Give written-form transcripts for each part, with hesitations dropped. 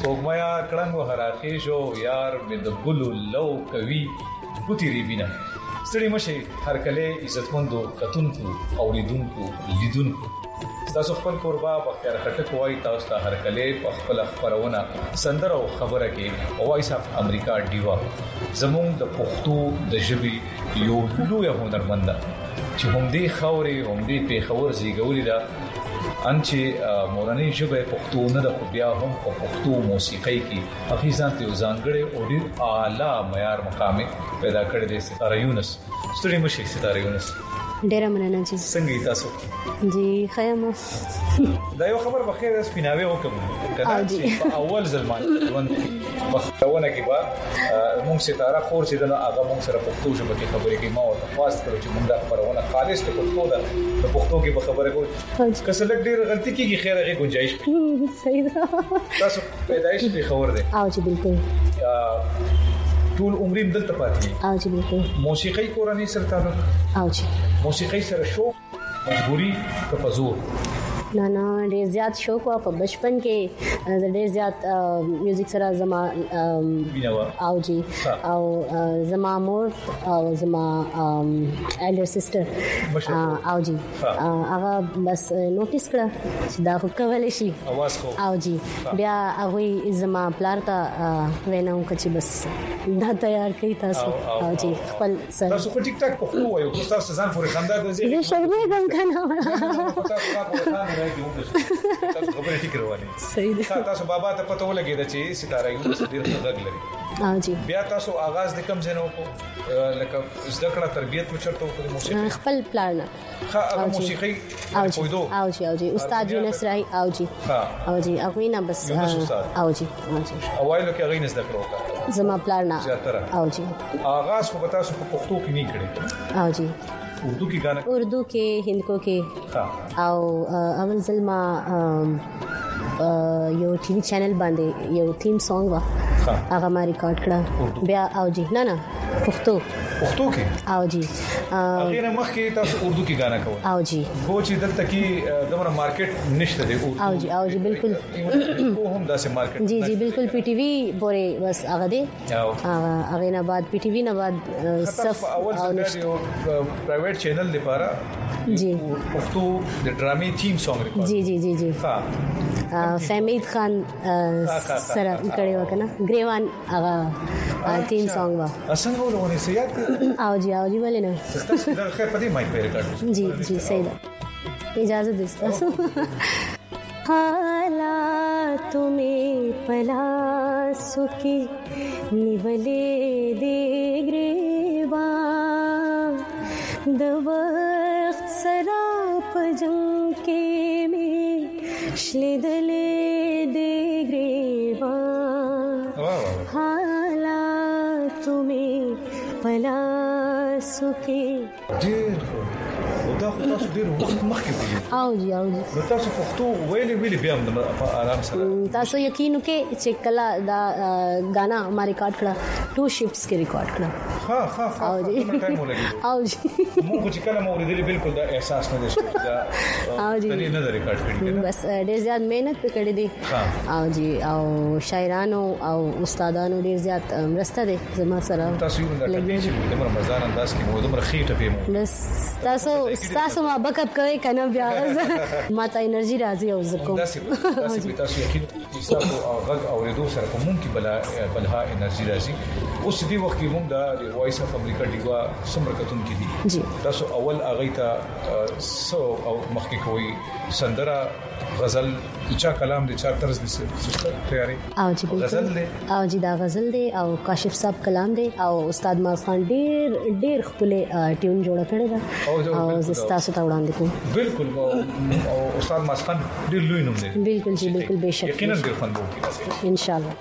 سپوږمیا کړنګ هراخې شو یار مې د ګلو لو کوي ګوتی ری بینه ستړي مشه هر کله عزتمندو کتونکو اوریدونکو لیدونکو تاسو خپل قربا بختیار خټک وای تاسو ته هر کله په خپل خبرونه سندره او خبره کې وایس اف امریکا دیوا زموږ د پښتو د ژبې یو لوی هنرمند چې هم دې خوري هم دې په خور زیږولې ده انچې مورنۍ ژبه پښتو نه د بیا هم په پښتو موسیقۍ کې حقیقت یو ځانګړی او ډیر اعلی معیار مقام پیدا کړی دی ستاره یونس ستړي مشه ستاره یونس ډیر مننه چې څنګه تاسو جی خیام دا یو خبر بخیر اس پیناوي وکم کله چې په اول ځلمان ژوند بختونه کې با موږ ستاره خور چې دغه هغه موږ سره پښتو ژبه کې خبرې کوي ما او تاسو کړو چې موږ دا خبرونه خالص په پښتو ده په پښتو کې به خبرې کوو که څه لږ ډیر غلطي کیږي خیر هغه گنجائش صحیح ده تاسو پیدایش په خبر ده او چې بالکل ټول عمریم دلته پاتې او چې بالکل موسیقي کورنۍ سره تعلق او چې موسیقي سره شوق مجبوري کفزور نه ډیر زیات شوق وا په بچپن کې ډیر زیات میوزیک سره زما او جی او زما مور او زما ایلډر سسټر او جی هغه بس نوټیس کړه چې دا خو کولای شي اواز خو او جی بیا هغه زما پلار ته وینم چې بس دا تیار کړی تاسو او جی خپل سره تاسو خو ټیک ټاک په خو وایو تاسو ځان پورې خندا کوئ زه شرمېږم کنه تاسو خبرې ټیک روانه صحیح ده تاسو بابا ته پته ولګی چې ستاره یو څه ډیر غږ لري جی بیا تاسو آغاز د کم ځنه وکړو لکه زده کړه تربیت مو چرته وکړو موسیقي خپل پلان ها موسیقي پویدو او جی استاد یونس راي او جی هغه نه بس او جی اوایلو کې هغه نه زده کړو زما پلان او جی آغاز خو تاسو په پښتو کې نه کړی او جی اردو کې غانا اردو کې هندکو کې او اول ځل ما یو ټي وي چینل باندې یو تیم سونګ وا هغه ما ریکارډ کړه بیا او جی نه پښتو کې او جی هغه نه مخکې تاسو اردو کې غانا کوئ او جی خو چې دلته کې دغه مارکیټ نشته دی او جی بالکل هم داسې مارکیټ جی بالکل پی ټی وی پورې بس هغه دی هغه نه بعد پی ټی وی نه بعد صف او پرایویټ چینل لپاره جی پښتو د ډرامې تیم سونګ ریکارډ جی فهمید خان سره کړي وکنه گریوان هغه تیم سونګ وا څنګه ولونه سیات او جی ولې نه دا خیر په دې مایک په ریکارډ جی صحیح ده اجازه دستا حالات میں پلاسو کی نیولے دے گریوان د وخت سرا پجنګ کې می شلیدلې دې گریوان حالات میں پلاسو کې دا تاسو ډیر وخت مخکې دی او جی تاسو پښتو ویلې بیا هم آرام سره تاسو یقین وکړئ چې کله دا غانا ما ریکارډ کړه 2 شفټس کې ریکارډ کړه ها او جی موږ چې کله مو ورېدلې بالکل دا احساس نه دی او جی نه ریکارډ کړی بس ډیر زیات مهنت وکړې دي او جی او شاعرانو او استادانو ډیر زیات مرسته دي زما سره تاسو یو د رمضان انداز کې مو دمر خېټه پیمو بس تاسو ما بیک اپ کوي کنه بیا ما ته انرژي راځي او زکو تاسو یقین تاسو غږ اوریدو سره کوم کې بلها انرژي راځي اوس دې وخت کې موږ د وایس اف امریکا دیوا سمرکتون کې دي تاسو اول اغه ته سو او مخکې کوي سندره غزل چا کلام دي چا طرز دي تیاری او جی غزل دي او جی دا غزل دي او کاشف صاحب کلام دي او استاد ماز خان ډیر خپل ټیون جوړ کړی دا او تاسو ته وړاندې کوم بالکل او استاد ماز خان ډیر لوی نوم دی بالکل جی بالکل بهشکه یقینا ډیر فن وو ان شاء الله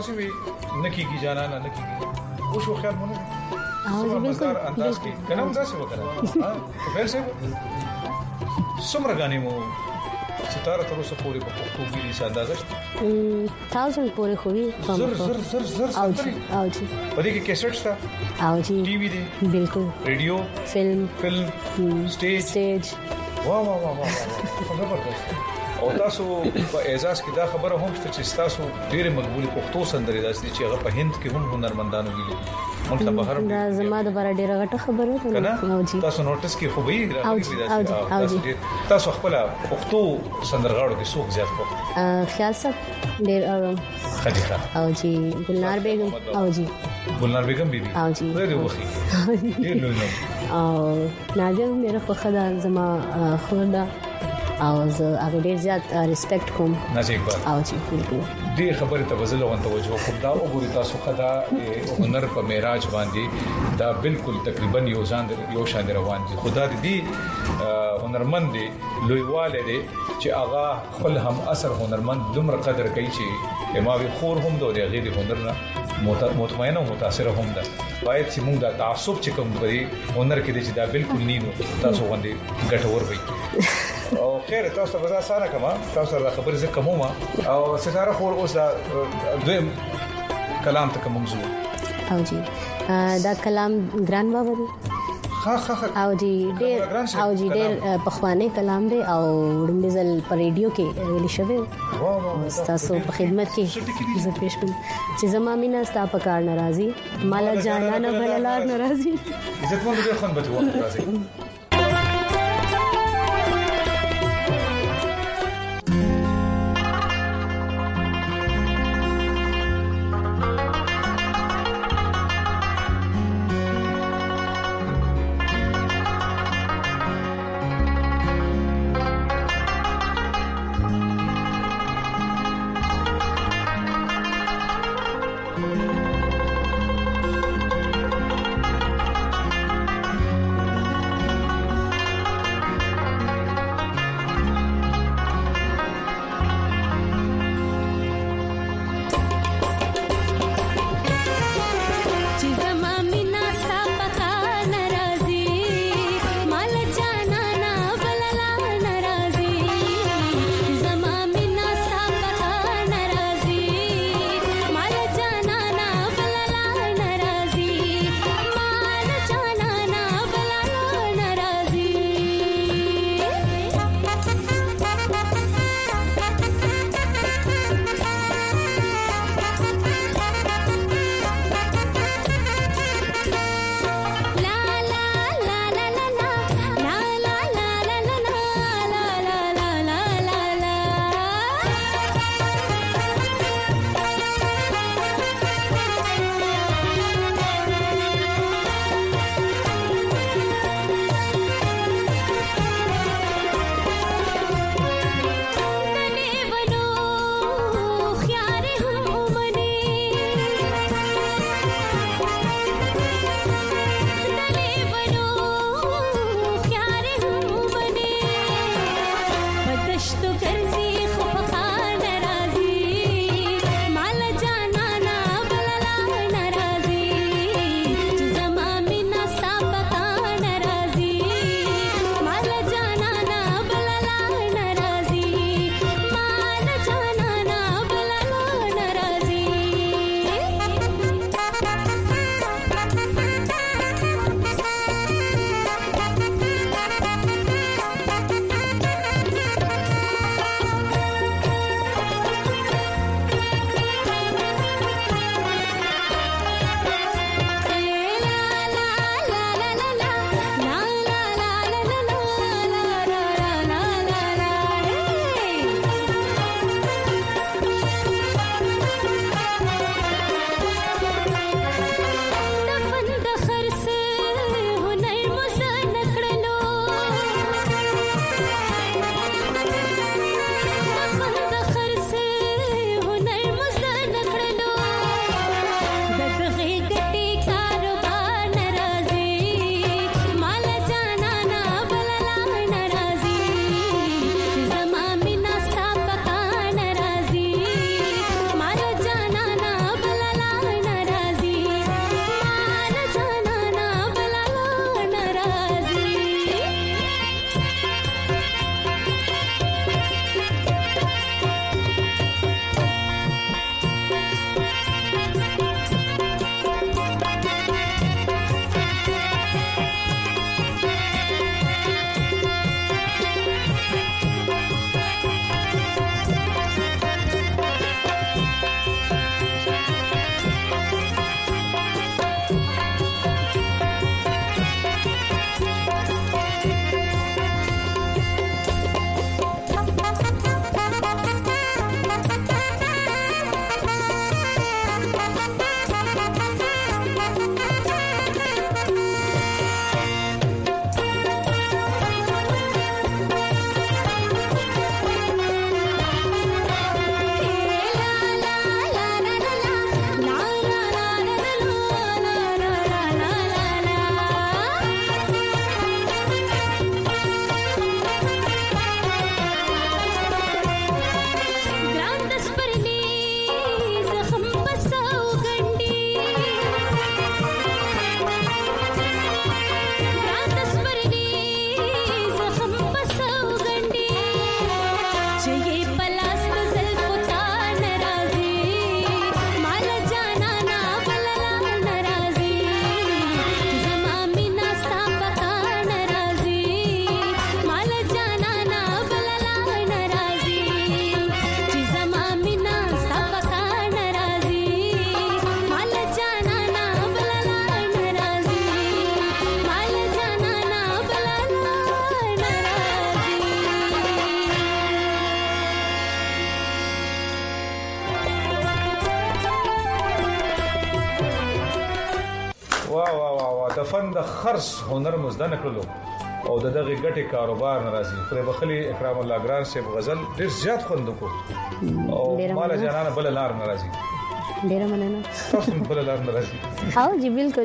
تاسو وی نکیږي جانا نه کیږي او شو خیال مونږ او بالکل انداز کې کنه موږ څه وکړه ها په څه څومره غانې مو ستاره تر اوسه پورې په پښتو کې څه اندازه شته 1000 پورې خوې زر او جی په دې کې کیسټ شته او جی ټي وي دي بالکل ریډیو فلم سټیج واه زبردست او تاسو په اعزاز کې دا خبره هم چې تاسو ډېر مقبول پښتو سندرې داسې چې هغه په هند کې هم هنرمندانو ویلي مونږ ته بهر دا زما د بار ډېر غټه خبره ده او جی تاسو نوټس کې خو به راغلي تاسو خپل پښتو سندرغاړو کې څوک زیات خوښ خیال صاحب ډېر خدیجه او جی ګلنار بیگم او جی ګلنار بیگم بیبي او جی ډېر وخی ډېر لوی او نازم میرا خوخه ده زما خورده او زه هغه ډیر زیات ریسپیکټ کوم نازیک بار او چې بالکل دې خبره ته وزله وانت توجه کوم دا وګوري تاسو خدا هنر په معراج باندې دا بالکل تقریبا یو شان روان دي خدا دې هنرمند دي لویواله دي چې هغه خپل هم اثر هنرمند دومره قدر کوي چې اماوي خور هم دوی غیر هنر نه مطمئنه او متاثر هم ده باید چې موږ د تعصب چې کوم پرې هنر کې دي چې دا بالکل نینو تاسو باندې ګټور وي او خیر تاسو ته سره کما تاسو را خبرې زه کومه او ستاره خور اوس دا دویم کلام ته کوم موضوع او جی دا کلام ګران بابا دی او جی ډېر پخوانی کلام دی او وړاندې په ریډیو کې ویل شوی تاسو په خدمت کې زه پېښ کوم چې زما مینا ستا په کار ناراضي مالا جانا نه بللار ناراضي عزت مند به خون بچو ناراضي د فن د خرڅ هنر مزده نکړلو او دغه ګټه کاروبار ناراضي پر بخلی اکرام الله ګران صاحب غزل ډیر زیات خوند کو او مال جانانه بل لار ناراضي ډیر مننه تاسو بل لار ناراضي او جی بالکل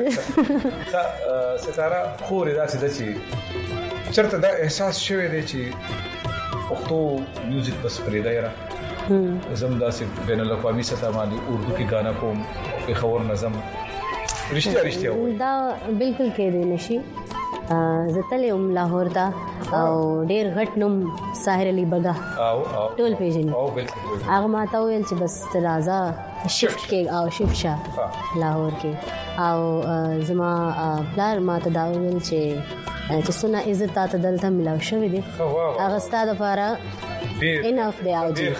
ستاره خور داسې د چی چرته دا احساس شوی دی چې پښتو میوزیک بس پرې دایره زم داسې بین الاقوامي سطح باندې اردو کې غانا کوم په خبر نظم رښتیا دا بالکل کې دی نشي زتلې لاهور ته او ډېر غټ نوم ساحر علي بګا او ټول پیژني او بالکل هغه ماته ویل چې بس ترازا شفت کې او شفت شاه لاهور کې او زما پلار ماته دا ویل چې څونه عزت تاسو دلته ملاو شوې دي هغه ستاسو لپاره انف دی او جی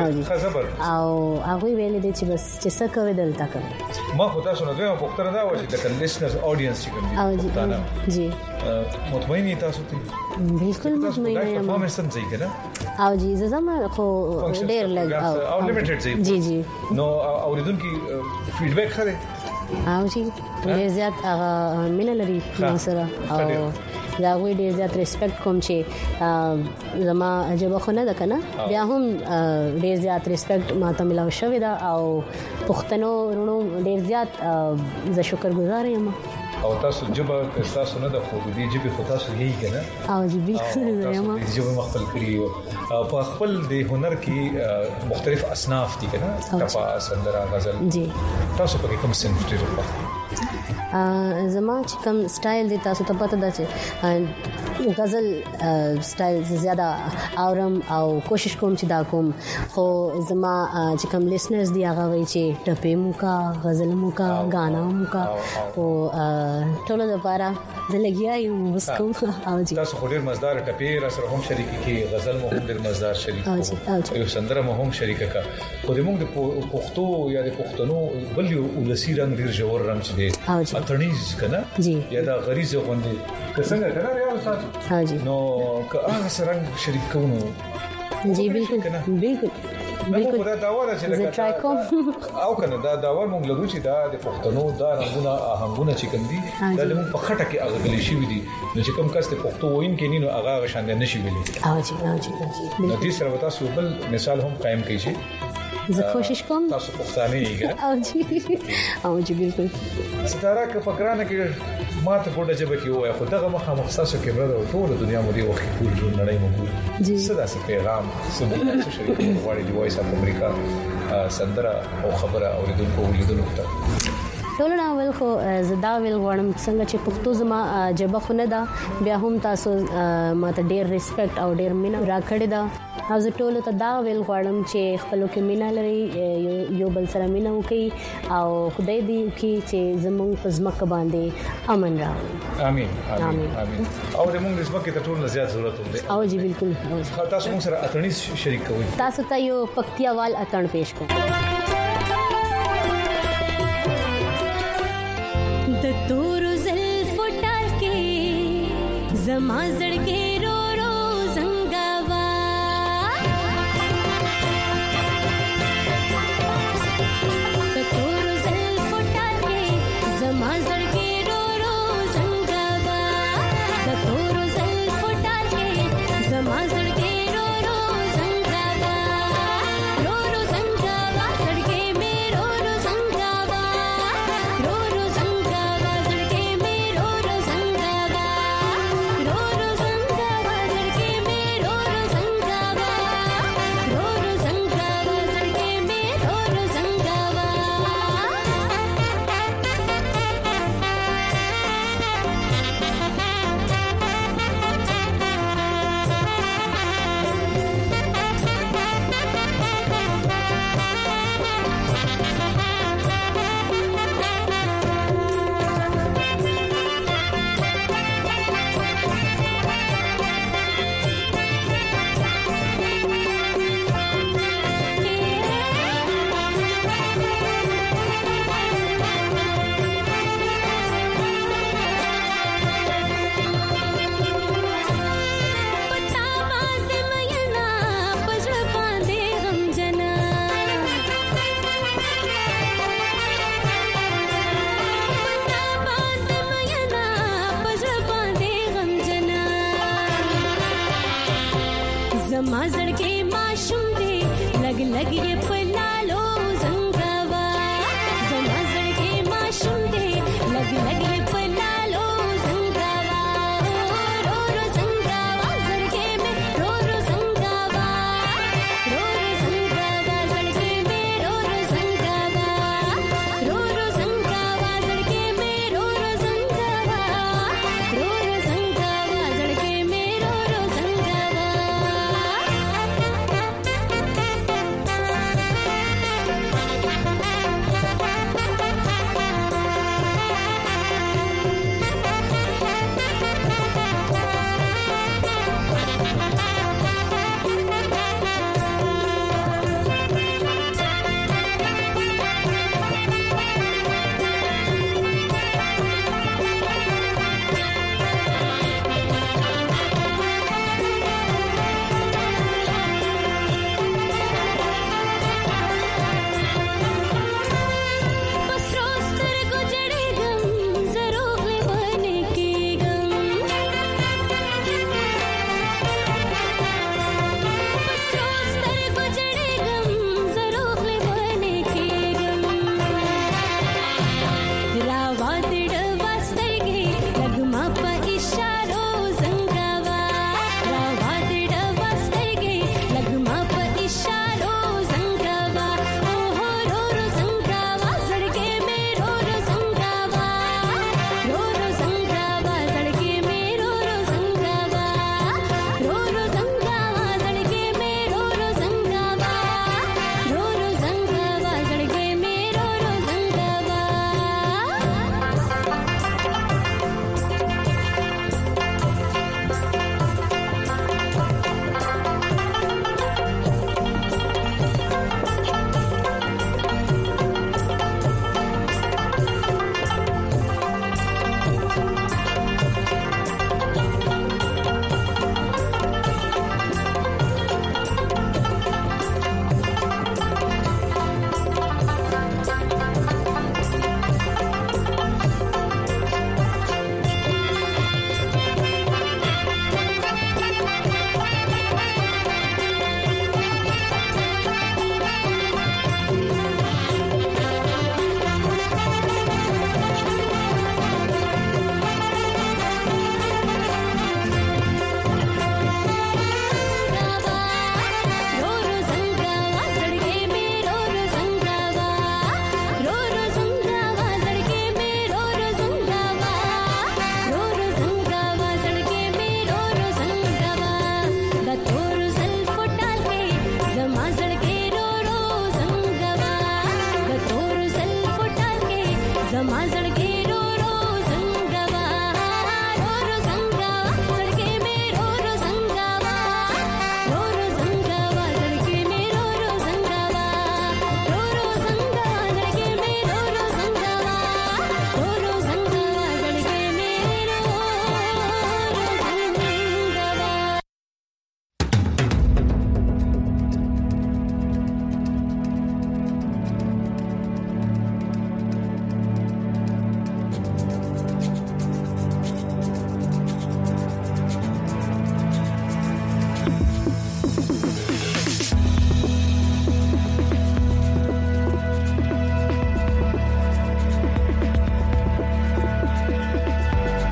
او هغه ویل دي چې بس چې څه کوي دلته کوي ما خو تاسو نه دوه پوښتنه دا و چې د لیسنرز اډینس چې کوم جی مطمئنی تاسو ته بالکل مطمئن یم پرفارمنس هم ځای کنه او جی زما خو ډیر لګ او لیمیټډ ځای جی نو اوریدونکو فیډبیک خره او جی ډیر زیات هغه مینه لري سره او دا غوي ډیر زیات ریسپیکټ کوم چې زما جبه خو نه ده کنه بیا هم ډیر زیات ریسپیکټ ماته ملاو شوی دا او پښتنو رونو ډیر زیات زه شکرګزار یم او تاسو جبه تاسو نه د خو دې جبه خو تاسو یې کنه او جی بالکل زه یم جبه مخفل کړی او په خپل د هنر کې مختلف اصناف دي کنه کپا سندره غزل جی تاسو په کوم صنف ډیر په زما چې کوم سټایل دي تاسو ته پته ده چې غزل سټایل زیاده اورم او کوشش کوم چې دا کوم خو زما چې کوم لیسنرز دی هغه وایي چې ټپې موکا غزل موکا غانا موکا او ټول لپاره زلګیا یم بس کوم او جی تاسو خو ډیر مزدار ټپې را سره هم شریک کی غزل مو هم ډیر مزدار شریک یو سندره مو هم شریک کا خو د موږ د پښتو یا د پښتنو بل یو ولسی رنگ ډیر جوړ رنگ چې دی اتنیز کنه یا دا غریزه غوندي څنګه کنه ریاض ساتي ها جی نو که هغه سره شریک کوو جی بالکل بالکل بالکل دا داوا چې او کنه دا داوا موږ لګو چې دا د پښتنو دا رنگونه آهنګونه چې کوم دي دا موږ په خټه کې هغه غلي شي دي نو چې کوم کس ته پښتو وین کې نو هغه شاند نشي ویلي او جی نو دې سره تاسو بل مثال هم قائم کړئ شي زه کوشش کوم تاسو پښتانه یې او جی بالکل ستاره که فکرانه کې ما ته کوډه جبه کې وای خو دغه مخه مخصصه کې برده ټول دنیا مو دی وخت ټول ټول نړۍ مو جی صدا سي پیغام سمو شریک وړي دی وایس اف امریکا سندره او خبره اوریدونکو ته ټول ناول خو زدا ویل غواړم څنګه چې پښتو زما جبه خو نه ده بیا هم تاسو ماته ډیر ریسپیکټ او ډیر مینه راکړی دا او زه ټول ته دا ویل غواړم چې خپلو کې مینه لري یو بل سره مینه وکړي او خدای دې وکړي چې زموږ په ځمکه باندې امن راوړي امين امين امين او زموږ د ځمکې ته ټول زیات ضرورت دی او جی بالکل تاسو موږ سره اتنی شریک کوئ تاسو ته یو پکتیاوال اتن پېښ کوم د تور زلف ټال کې زما زړګي